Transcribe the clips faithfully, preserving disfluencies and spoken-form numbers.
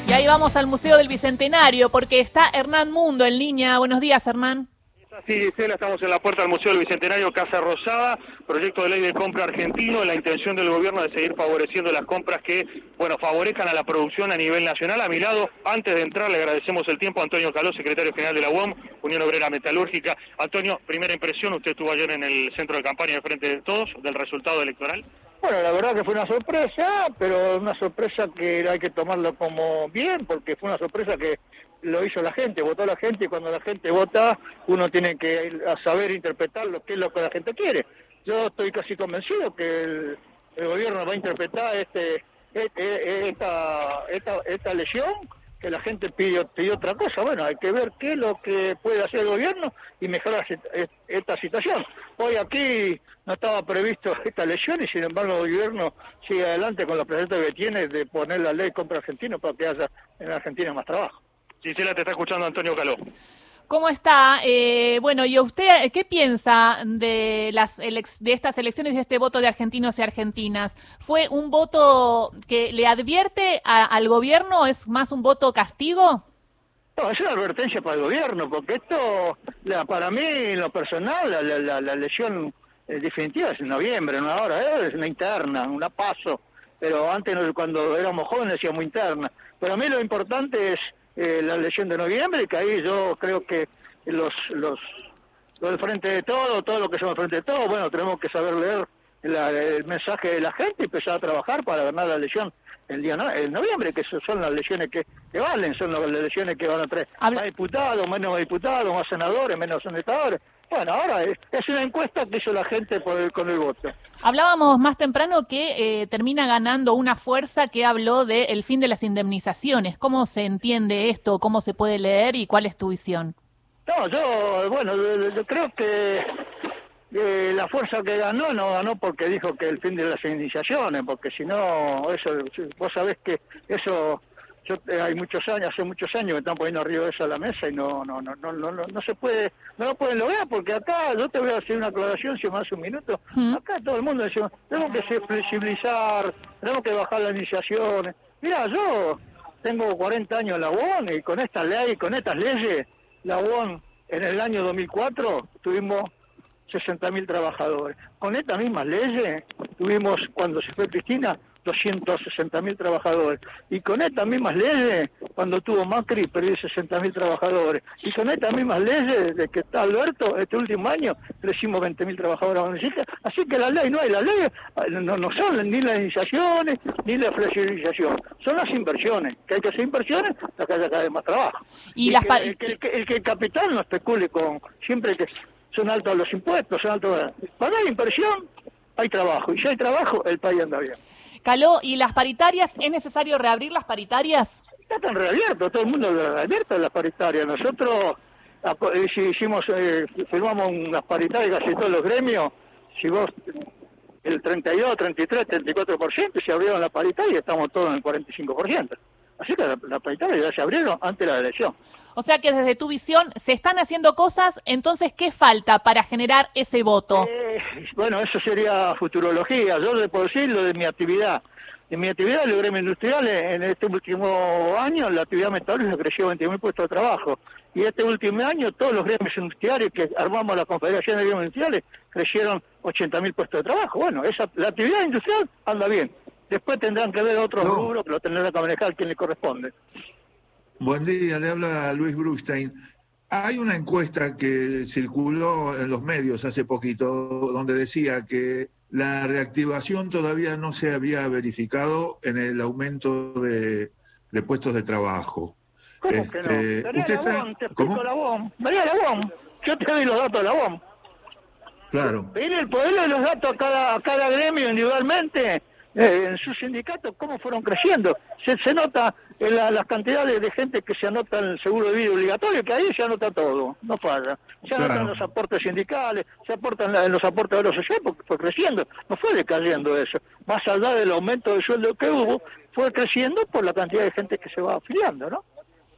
Y ahí vamos al Museo del Bicentenario, porque está Hernán Mundo en línea. Buenos días, Hernán. Sí, Gisela, estamos en la puerta del Museo del Bicentenario, Casa Rosada, proyecto de ley de compra argentino, la intención del gobierno de seguir favoreciendo las compras que, bueno, favorezcan a la producción a nivel nacional. A mi lado, antes de entrar, le agradecemos el tiempo a Antonio Caló, secretario general de la U O M, Unión Obrera Metalúrgica. Antonio, primera impresión, usted estuvo ayer en el centro de campaña de Frente de Todos, del resultado electoral. Bueno, la verdad que fue una sorpresa, pero una sorpresa que hay que tomarlo como bien, porque fue una sorpresa que lo hizo la gente, votó la gente, y cuando la gente vota, uno tiene que saber interpretar lo que es lo que la gente quiere. Yo estoy casi convencido que el, el gobierno va a interpretar este, este esta, esta, esta lesión, que la gente pidió, pidió otra cosa. Bueno, hay que ver qué es lo que puede hacer el gobierno y mejorar esta situación. Hoy aquí no estaba previsto esta lesión y sin embargo el gobierno sigue adelante con los proyectos que tiene de poner la ley compra argentino para que haya en Argentina más trabajo. Gisela, te está escuchando Antonio Caló. ¿Cómo está? Eh, bueno, ¿y usted qué piensa de las de estas elecciones y de este voto de argentinos y argentinas? ¿Fue un voto que le advierte a, al gobierno? ¿Es más un voto castigo? No, es una advertencia para el gobierno, porque esto, la, para mí, en lo personal, la, la, la, la elección eh, definitiva es en noviembre, no ahora, eh, es una interna, una paso, pero antes cuando éramos jóvenes decíamos interna. Pero a mí lo importante es Eh, la elección de noviembre, que ahí yo creo que los los los del Frente de Todo, todo lo que somos Frente de Todo, bueno, tenemos que saber leer la, el mensaje de la gente y empezar a trabajar para ganar la elección el día no, el noviembre, que son las elecciones que, que valen, son las elecciones que van a traer Habla... más diputados, menos diputados, más senadores, menos senadores. Bueno, ahora es, es una encuesta que hizo la gente por el, con el voto. Hablábamos más temprano que eh, termina ganando una fuerza que habló del fin de las indemnizaciones. ¿Cómo se entiende esto? ¿Cómo se puede leer? ¿Y cuál es tu visión? No, yo, bueno, yo, yo creo que eh, la fuerza que ganó no ganó porque dijo que el fin de las indemnizaciones, porque si no, eso, vos sabés que eso... Yo, eh, hay muchos años, hace muchos años me están poniendo arriba de eso a la mesa y no no no no no no, no se puede, no lo pueden lograr, porque acá yo te voy a hacer una aclaración si me hace un minuto. ¿Mm? Acá todo el mundo dice, tenemos que flexibilizar, tenemos que bajar las iniciaciones. Mira, yo tengo cuarenta años en la U O M y con esta ley, con estas leyes, la U O M en el año dos mil cuatro tuvimos sesenta mil trabajadores. Con estas mismas leyes tuvimos, cuando se fue Cristina, doscientos sesenta mil trabajadores. Y con estas mismas leyes, cuando tuvo Macri, perdió sesenta mil trabajadores. Y con estas mismas leyes, de que está Alberto, este último año, crecimos veinte mil trabajadores. Así que la ley no hay, las leyes no, no son ni las iniciaciones, ni la flexibilización. Son las inversiones. Que hay que hacer inversiones para que haya cada vez más trabajo. Y, y las que, el, que, el, que, el que el capital no especule con, siempre que son altos los impuestos, son altos. Para la inversión hay trabajo. Y si hay trabajo, el país anda bien. Caló, ¿y las paritarias? ¿Es necesario reabrir las paritarias? Ya están reabiertos, todo el mundo lo reabierto las paritarias. Nosotros si hicimos, eh, firmamos unas paritarias casi todos los gremios, si vos el treinta y dos, treinta y tres, treinta y cuatro por ciento se abrieron las paritarias, estamos todos en el cuarenta y cinco por ciento. Así que las la paritarias ya se abrieron antes de la elección. O sea que desde tu visión se están haciendo cosas, entonces ¿qué falta para generar ese voto? Eh, bueno, eso sería futurología. Yo le puedo decir lo de mi actividad. En mi actividad, los gremios industriales, en este último año, la actividad metalúrgica creció veinte mil puestos de trabajo. Y este último año, todos los gremios industriales que armamos la Confederación de Gremios Industriales, crecieron ochenta mil puestos de trabajo. Bueno, esa, la actividad industrial anda bien. Después tendrán que ver otros no. rubros que lo tendrán que manejar quien le corresponde. Buen día, le habla Luis Brustein. Hay una encuesta que circuló en los medios hace poquito donde decía que la reactivación todavía no se había verificado en el aumento de, de puestos de trabajo. ¿Cómo este, que no? Usted está... la U O M, te explico ¿Cómo? La U O M. María la U O M. Yo te doy los datos de la U O M. Claro. Pedirle el poder de los datos a cada, a cada gremio individualmente, eh, en sus sindicatos, cómo fueron creciendo. Se, se nota en la, las cantidades de gente que se anota en el seguro de vida obligatorio, que ahí se anota todo, no falla. Se anotan claro. los aportes sindicales, se aportan en los aportes de los sociales, porque fue creciendo, no fue decayendo eso. Más allá del aumento de sueldo que hubo, fue creciendo por la cantidad de gente que se va afiliando, ¿no?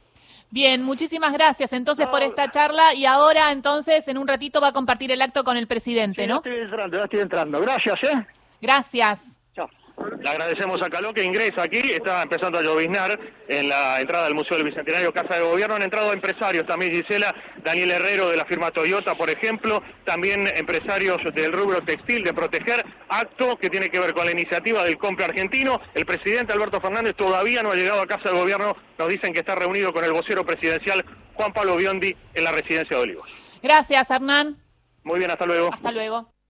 Bien, muchísimas gracias entonces por esta charla y ahora entonces en un ratito va a compartir el acto con el presidente, sí, ¿no? Ya estoy entrando, ya estoy entrando. Gracias, ¿eh? Gracias. Chao. Le agradecemos a Caló que ingresa aquí, está empezando a lloviznar en la entrada del Museo del Bicentenario, Casa de Gobierno. Han entrado empresarios también, Gisela, Daniel Herrero de la firma Toyota, por ejemplo, también empresarios del rubro textil de Proteger, acto que tiene que ver con la iniciativa del Compra Argentino. El presidente Alberto Fernández todavía no ha llegado a Casa de Gobierno, nos dicen que está reunido con el vocero presidencial Juan Pablo Biondi en la residencia de Olivos. Gracias, Hernán. Muy bien, hasta luego. Hasta luego.